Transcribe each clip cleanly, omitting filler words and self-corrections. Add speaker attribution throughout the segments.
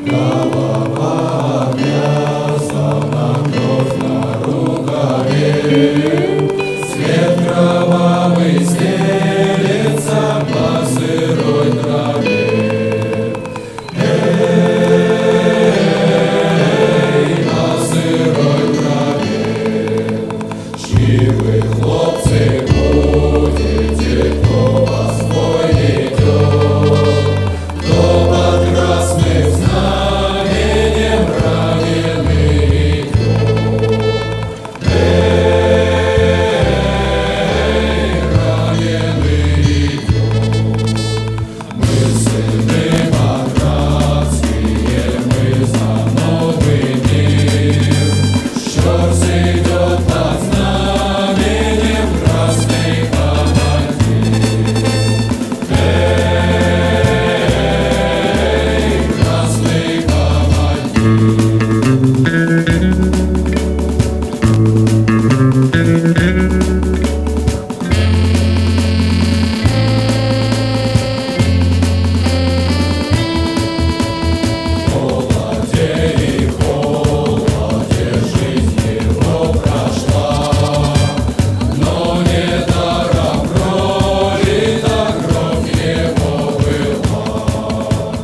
Speaker 1: Голова обвязана, кровь на рукаве, свет кровавый стелется по сырой траве. Эй, на сырой траве, чьи вы, хлопцы, будете, кто вас в бой ведет, кто под красным знаменем раненый идет. Эй, раненый идет. Мы сыны братские, мы за новый мир. Щорс идет под знаменем красный командир. Эй, красный командир. Холоде и холоде жизнь его прошла, но недаром пролита кровь его была.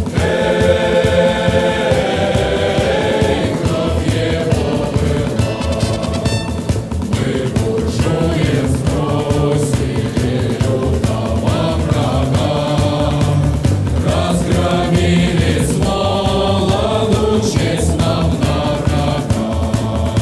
Speaker 1: Эй, кровь его была. Мы буржуев сбросили лютого врага, разгромили с молоду честь нам на рога.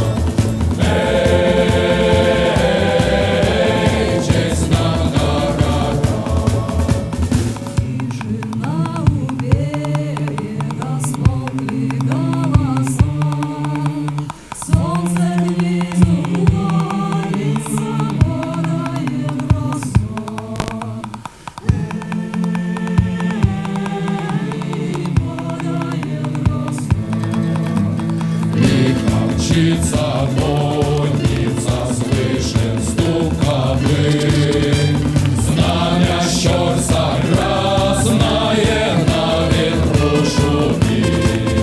Speaker 1: Эй, честь нам на рога.
Speaker 2: Тишина у берега, смолкли голоса, солнце внизу клонится, падает роса. Эй, падает роса.
Speaker 1: И мчится конница, слышен стук копыт, знамя Щорса красное на ветру шумит.